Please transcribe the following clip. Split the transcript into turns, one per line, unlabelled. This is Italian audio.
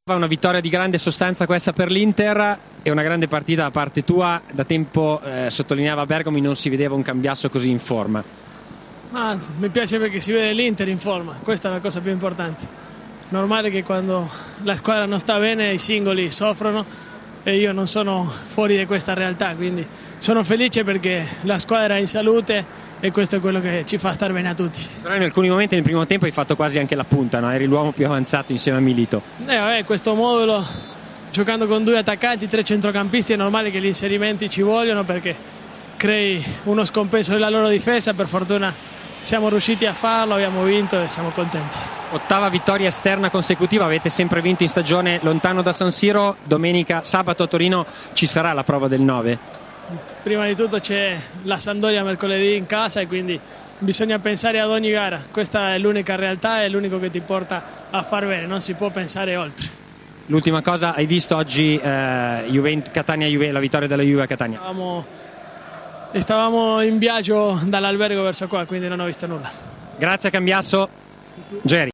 Una vittoria di grande sostanza questa per l'Inter e una grande partita da parte tua. Da tempo sottolineava Bergomi, non si vedeva un Cambiasso così in forma.
Mi piace perché si vede l'Inter in forma, questa è la cosa più importante. Normale che quando la squadra non sta bene i singoli soffrono e io non sono fuori di questa realtà, quindi sono felice perché la squadra è in salute e questo è quello che ci fa star bene a tutti.
Però in alcuni momenti nel primo tempo hai fatto quasi anche la punta, no? Eri l'uomo più avanzato insieme a Milito.
Questo modulo, giocando con due attaccanti, tre centrocampisti, è normale che gli inserimenti ci vogliono perché crei uno scompenso della loro difesa. Per fortuna siamo riusciti a farlo, abbiamo vinto e siamo contenti.
Ottava vittoria esterna consecutiva, avete sempre vinto in stagione lontano da San Siro. Domenica, sabato a Torino ci sarà la prova del 9?
Prima di tutto c'è la Sampdoria mercoledì in casa e quindi bisogna pensare ad ogni gara. Questa è l'unica realtà, è l'unico che ti porta a far bene, non si può pensare oltre.
L'ultima cosa, hai visto oggi Catania-Juve, la vittoria della Juve a Catania?
Stavamo in viaggio dall'albergo verso qua, quindi non ho visto nulla.
Grazie a Cambiasso. Geri.